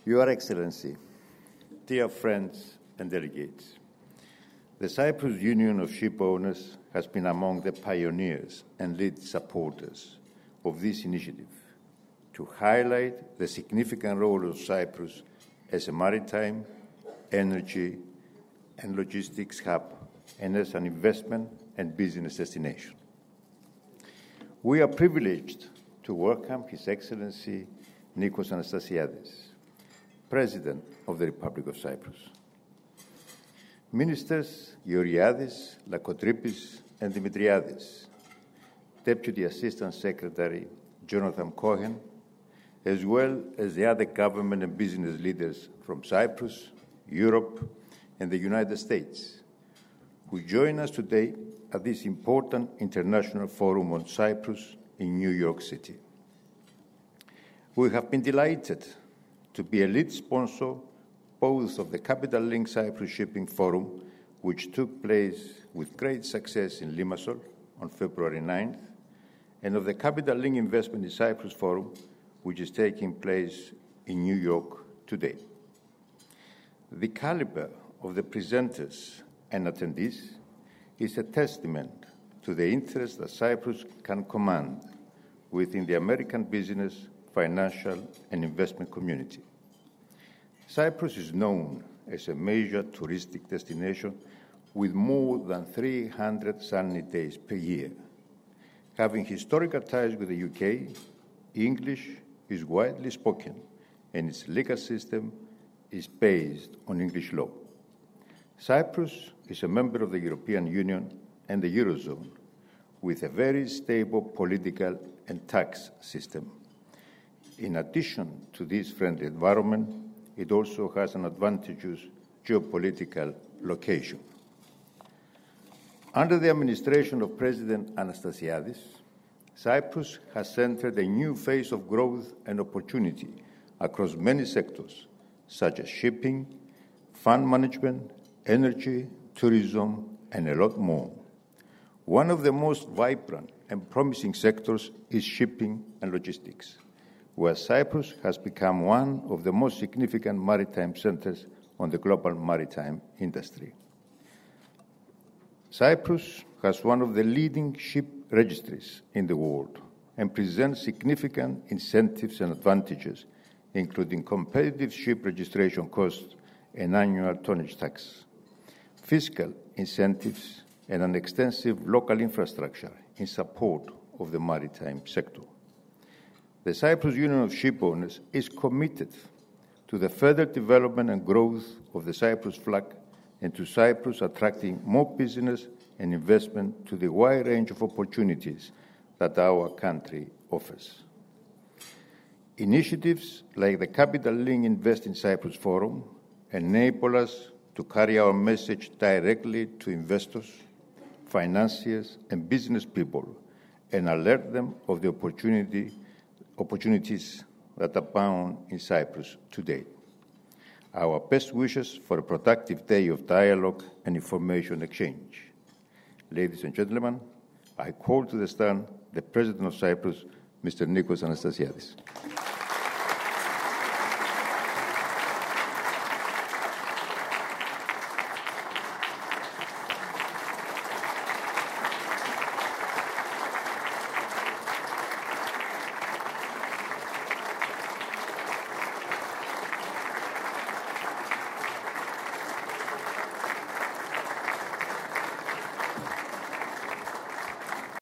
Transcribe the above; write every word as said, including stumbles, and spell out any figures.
Your Excellency, dear friends and delegates, the Cyprus Union of Ship Owners has been among the pioneers and lead supporters of this initiative to highlight the significant role of Cyprus as a maritime, energy, and logistics hub and as an investment and business destination. We are privileged to welcome His Excellency Nikos Anastasiadis, President of the Republic of Cyprus. Ministers Georgiadis, Lakotripis, and Dimitriadis, Deputy Assistant Secretary Jonathan Cohen, as well as the other government and business leaders from Cyprus, Europe, and the United States, who join us today at this important international forum on Cyprus in New York City. We have been delighted to be a lead sponsor both of the Capital Link Cyprus Shipping Forum, which took place with great success in Limassol on February ninth, and of the Capital Link Investment in Cyprus Forum, which is taking place in New York today. The caliber of the presenters and attendees is a testament to the interest that Cyprus can command within the American business, financial, and investment community. Cyprus is known as a major touristic destination with more than three hundred sunny days per year. Having historical ties with the U K, English is widely spoken, and its legal system is based on English law. Cyprus is a member of the European Union and the Eurozone, with a very stable political and tax system. In addition to this friendly environment, it also has an advantageous geopolitical location. Under the administration of President Anastasiadis, Cyprus has entered a new phase of growth and opportunity across many sectors, such as shipping, fund management, energy, tourism, and a lot more. One of the most vibrant and promising sectors is shipping and logistics, where Cyprus has become one of the most significant maritime centers on the global maritime industry. Cyprus has one of the leading ship registries in the world and presents significant incentives and advantages, including competitive ship registration costs and annual tonnage tax, fiscal incentives, and an extensive local infrastructure in support of the maritime sector. The Cyprus Union of Shipowners is committed to the further development and growth of the Cyprus flag and to Cyprus attracting more business and investment to the wide range of opportunities that our country offers. Initiatives like the Capital Link Invest in Cyprus Forum enable us to carry our message directly to investors, financiers, and business people and alert them of the opportunity opportunities that abound in Cyprus today. Our best wishes for a productive day of dialogue and information exchange. Ladies and gentlemen, I call to the stand the President of Cyprus, Mister Nikos Anastasiadis.